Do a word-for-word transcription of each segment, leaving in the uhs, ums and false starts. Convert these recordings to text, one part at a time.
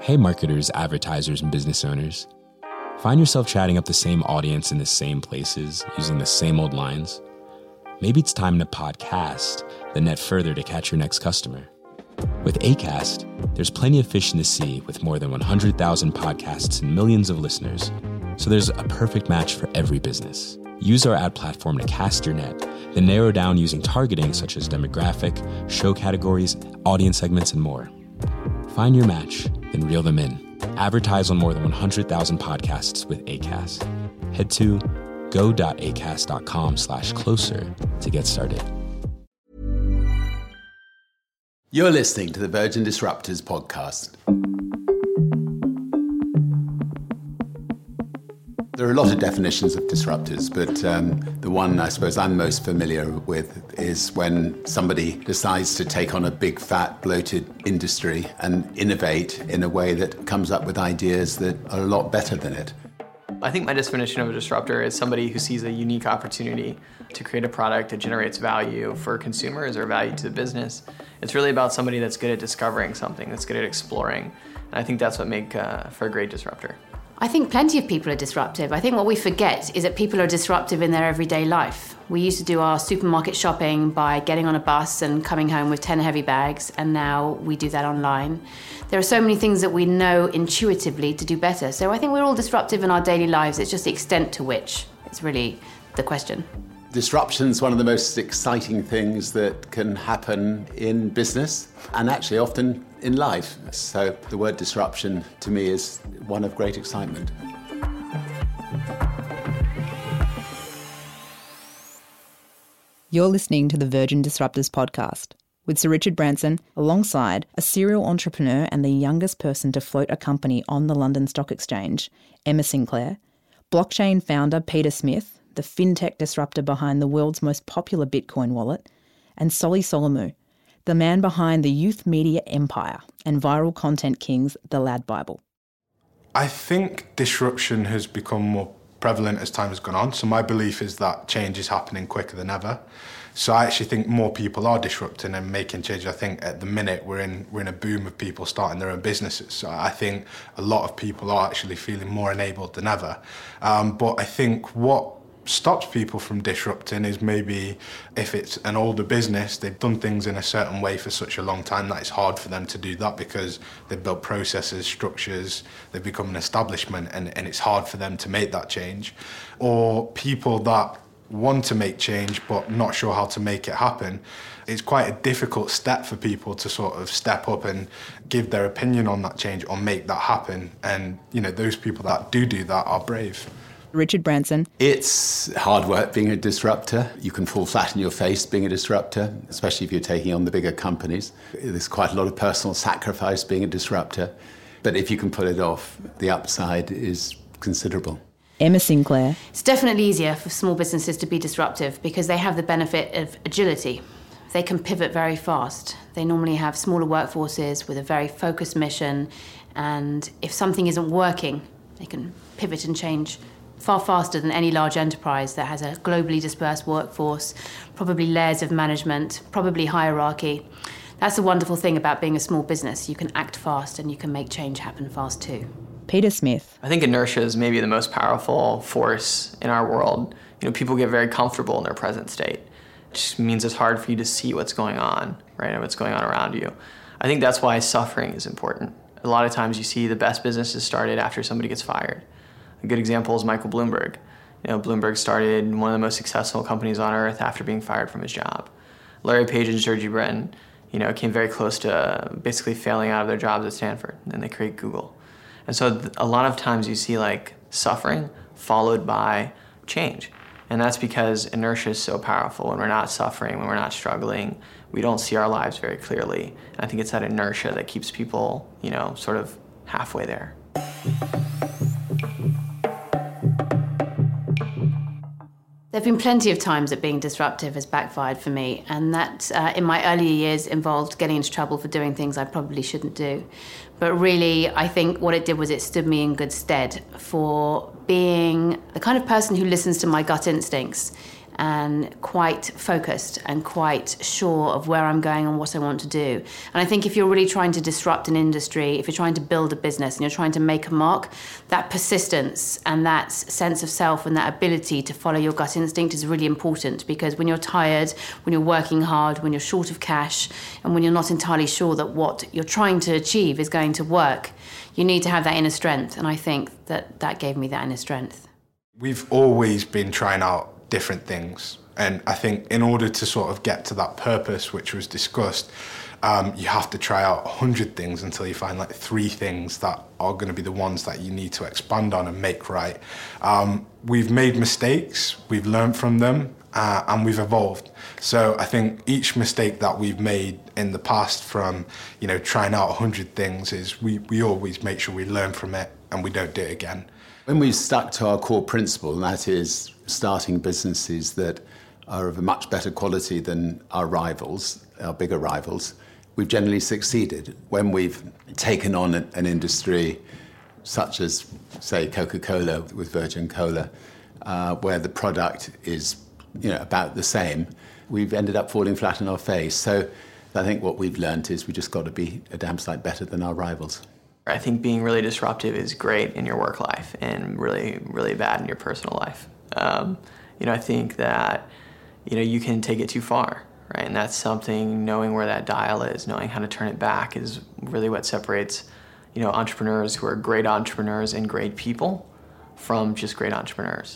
Hey marketers, advertisers, and business owners. Find yourself chatting up the same audience in the same places, using the same old lines? Maybe it's time to podcast the net further to catch your next customer. With Acast, there's plenty of fish in the sea with more than one hundred thousand podcasts and millions of listeners. So there's a perfect match for every business. Use our ad platform to cast your net, then narrow down using targeting such as demographic, show categories, audience segments, and more. Find your match, then reel them in. Advertise on more than one hundred thousand podcasts with Acast. Head to go.acast.com slash closer to get started. You're listening to the Virgin Disruptors podcast. There are a lot of definitions of disruptors, but um, the one I suppose I'm most familiar with is when somebody decides to take on a big, fat, bloated industry and innovate in a way that comes up with ideas that are a lot better than it. I think my definition of a disruptor is somebody who sees a unique opportunity to create a product that generates value for consumers or value to the business. It's really about somebody that's good at discovering something, that's good at exploring. And I think that's what makes uh, for a great disruptor. I think plenty of people are disruptive. I think what we forget is that people are disruptive in their everyday life. We used to do our supermarket shopping by getting on a bus and coming home with ten heavy bags, and now we do that online. There are so many things that we know intuitively to do better. So I think we're all disruptive in our daily lives. It's just the extent to which is really the question. Disruption is one of the most exciting things that can happen in business and actually often in life. So the word disruption to me is one of great excitement. You're listening to the Virgin Disruptors podcast with Sir Richard Branson alongside a serial entrepreneur and the youngest person to float a company on the London Stock Exchange, Emma Sinclair, blockchain founder Peter Smith, the fintech disruptor behind the world's most popular Bitcoin wallet, and Solly Solomu, the man behind the youth media empire and viral content kings, The Lad Bible. I think disruption has become more prevalent as time has gone on. So my belief is that change is happening quicker than ever. So I actually think more people are disrupting and making change. I think at the minute we're in we're in a boom of people starting their own businesses. So I think a lot of people are actually feeling more enabled than ever. Um, but I think what stops people from disrupting is maybe if it's an older business, they've done things in a certain way for such a long time that it's hard for them to do that because they've built processes, structures, they've become an establishment, and, and it's hard for them to make that change. Or people that want to make change but not sure how to make it happen. It's quite a difficult step for people to sort of step up and give their opinion on that change or make that happen. And, you know, those people that do do that are brave. Richard Branson. It's hard work being a disruptor. You can fall flat in your face being a disruptor, especially if you're taking on the bigger companies. There's quite a lot of personal sacrifice being a disruptor. But if you can pull it off, the upside is considerable. Emma Sinclair. It's definitely easier for small businesses to be disruptive because they have the benefit of agility. They can pivot very fast. They normally have smaller workforces with a very focused mission, and if something isn't working, they can pivot and change far faster than any large enterprise that has a globally dispersed workforce, probably layers of management, probably hierarchy. That's the wonderful thing about being a small business. You can act fast and you can make change happen fast too. Peter Smith. I think inertia is maybe the most powerful force in our world. You know, people get very comfortable in their present state. It just means it's hard for you to see what's going on, right, and what's going on around you. I think that's why suffering is important. A lot of times you see the best businesses started after somebody gets fired. A good example is Michael Bloomberg. You know, Bloomberg started one of the most successful companies on earth after being fired from his job. Larry Page and Sergey Brin, you know, came very close to basically failing out of their jobs at Stanford, and they create Google. And so th- a lot of times you see like suffering followed by change. And that's because inertia is so powerful. When we're not suffering, when we're not struggling, we don't see our lives very clearly. And I think it's that inertia that keeps people, you know, sort of halfway there. There have been plenty of times that being disruptive has backfired for me, and that uh, in my earlier years involved getting into trouble for doing things I probably shouldn't do. But really, I think what it did was it stood me in good stead for being the kind of person who listens to my gut instincts and quite focused and quite sure of where I'm going and what I want to do. And I think if you're really trying to disrupt an industry, if you're trying to build a business and you're trying to make a mark, that persistence and that sense of self and that ability to follow your gut instinct is really important, because when you're tired, when you're working hard, when you're short of cash, and when you're not entirely sure that what you're trying to achieve is going to work, you need to have that inner strength. And I think that that gave me that inner strength. We've always been trying out different things. And I think in order to sort of get to that purpose, which was discussed, um, you have to try out a hundred things until you find like three things that are going to be the ones that you need to expand on and make right. Um, we've made mistakes, we've learned from them, uh, and we've evolved. So I think each mistake that we've made in the past from, you know, trying out a hundred things is we, we always make sure we learn from it and we don't do it again. When we've stuck to our core principle, and that is starting businesses that are of a much better quality than our rivals, our bigger rivals, we've generally succeeded. When we've taken on an industry such as, say, Coca-Cola with Virgin Cola, uh, where the product is, you know, about the same, we've ended up falling flat on our face. So I think what we've learned is we just got to be a damn sight better than our rivals. I think being really disruptive is great in your work life and really, really bad in your personal life. Um, you know, I think that, you know, you can take it too far, right? And that's something, knowing where that dial is, knowing how to turn it back is really what separates, you know, entrepreneurs who are great entrepreneurs and great people from just great entrepreneurs.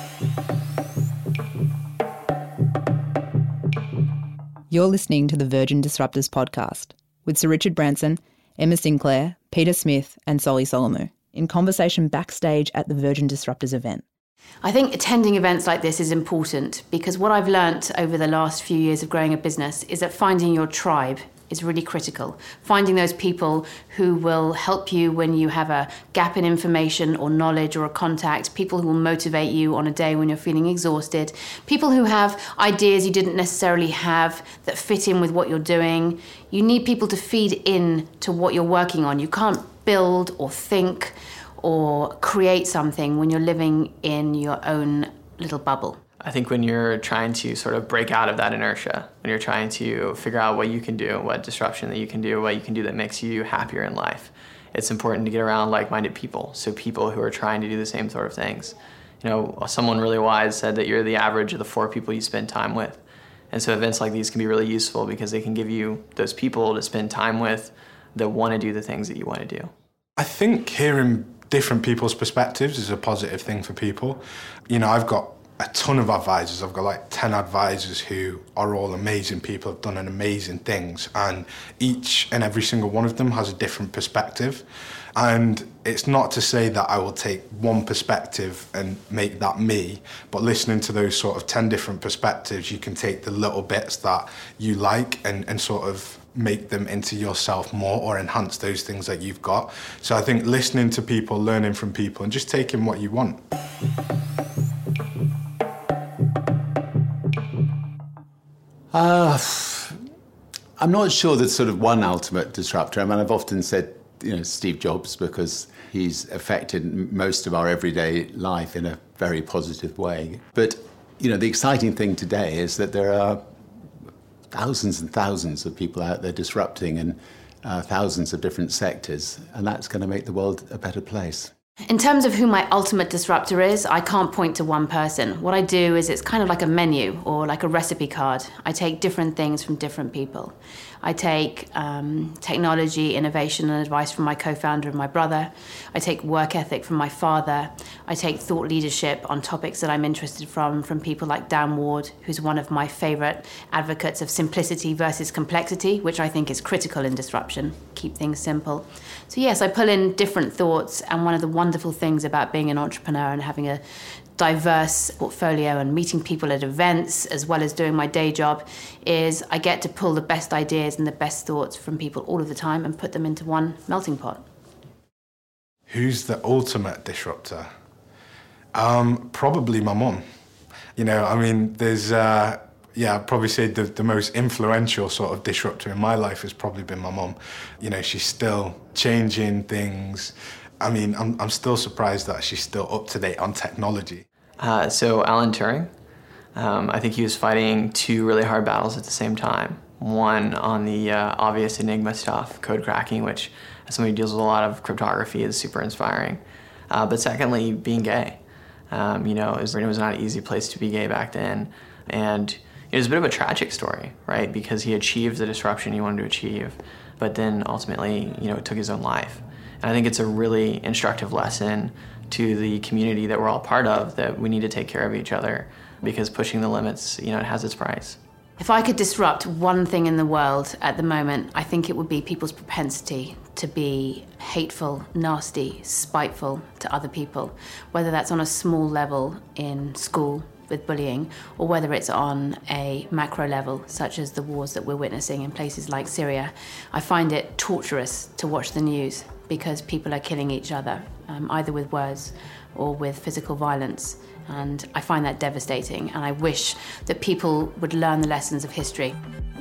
You're listening to the Virgin Disruptors podcast with Sir Richard Branson, Emma Sinclair, Peter Smith and Solly Solomu in conversation backstage at the Virgin Disruptors event. I think attending events like this is important, because what I've learnt over the last few years of growing a business is that finding your tribe is really critical. Finding those people who will help you when you have a gap in information or knowledge or a contact, people who will motivate you on a day when you're feeling exhausted, people who have ideas you didn't necessarily have that fit in with what you're doing. You need people to feed in to what you're working on. You can't build or think or create something when you're living in your own little bubble. I think when you're trying to sort of break out of that inertia, when you're trying to figure out what you can do, what disruption that you can do, what you can do that makes you happier in life, it's important to get around like-minded people. So people who are trying to do the same sort of things. You know, someone really wise said that you're the average of the four people you spend time with. And so events like these can be really useful because they can give you those people to spend time with that want to do the things that you want to do. I think hearing different people's perspectives is a positive thing for people. You know, I've got a ton of advisors. I've got like ten advisors who are all amazing people, have done an amazing things, and each and every single one of them has a different perspective. And it's not to say that I will take one perspective and make that me, but listening to those sort of ten different perspectives, you can take the little bits that you like and, and sort of make them into yourself more or enhance those things that you've got. So I think listening to people, learning from people, and just taking what you want. Uh, I'm not sure there's sort of one ultimate disruptor. I mean, I've often said, you know, Steve Jobs, because he's affected most of our everyday life in a very positive way. But, you know, the exciting thing today is that there are thousands and thousands of people out there disrupting in uh, thousands of different sectors, and that's going to make the world a better place. In terms of who my ultimate disruptor is, I can't point to one person. What I do is it's kind of like a menu or like a recipe card. I take different things from different people. I take um, technology, innovation and advice from my co-founder and my brother. I take work ethic from my father. I take thought leadership on topics that I'm interested from, from people like Dan Ward, who's one of my favourite advocates of simplicity versus complexity, which I think is critical in disruption. Keep things simple. So yes, I pull in different thoughts, and one of the wonderful things about being an entrepreneur and having a diverse portfolio and meeting people at events as well as doing my day job is I get to pull the best ideas and the best thoughts from people all of the time and put them into one melting pot. Who's the ultimate disruptor? Um, probably my mum. You know, I mean, there's, uh, yeah, I'd probably say the, the most influential sort of disruptor in my life has probably been my mum. You know, she's still changing things. I mean, I'm, I'm still surprised that she's still up to date on technology. Uh, so Alan Turing, Um, I think he was fighting two really hard battles at the same time. One on the uh, obvious Enigma stuff, code cracking, which as somebody who deals with a lot of cryptography is super inspiring. Uh, but secondly, being gay. Um, you know, it was, it was not an easy place to be gay back then. And it was a bit of a tragic story, right? Because he achieved the disruption he wanted to achieve, but then ultimately, you know, took his own life. And I think it's a really instructive lesson to the community that we're all part of, that we need to take care of each other, because pushing the limits, you know, it has its price. If I could disrupt one thing in the world at the moment, I think it would be people's propensity to be hateful, nasty, spiteful to other people, whether that's on a small level in school with bullying, or whether it's on a macro level, such as the wars that we're witnessing in places like Syria. I find it torturous to watch the news because people are killing each other, um, either with words or with physical violence. And I find that devastating, and I wish that people would learn the lessons of history.